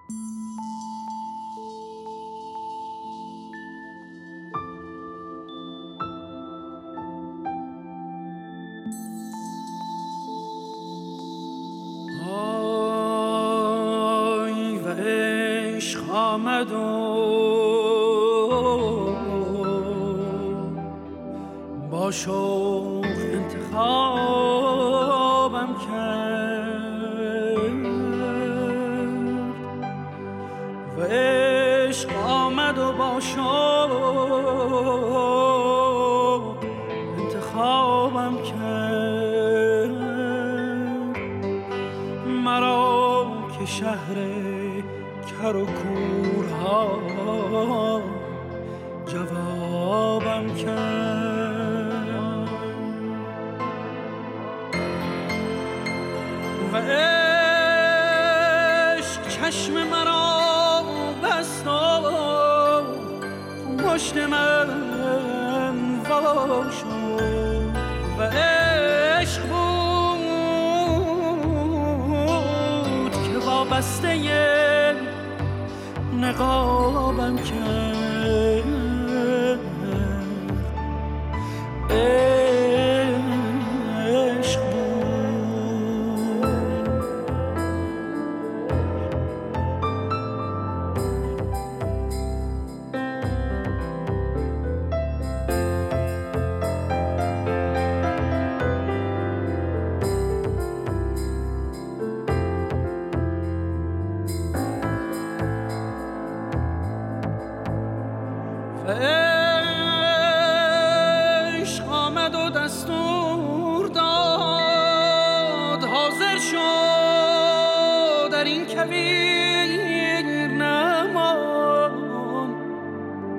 آمد و با شوق انتخابم کرد و عشق آمد و با شوق انتخابم کرد مرا که شهر کر و کورها جوابم کرد و عشق چشم مرا بست و پشت من وا شد و عشق بود که وابسته نقابم کرد عشق عشق آمد و دستور داد حاضر شد در این کویر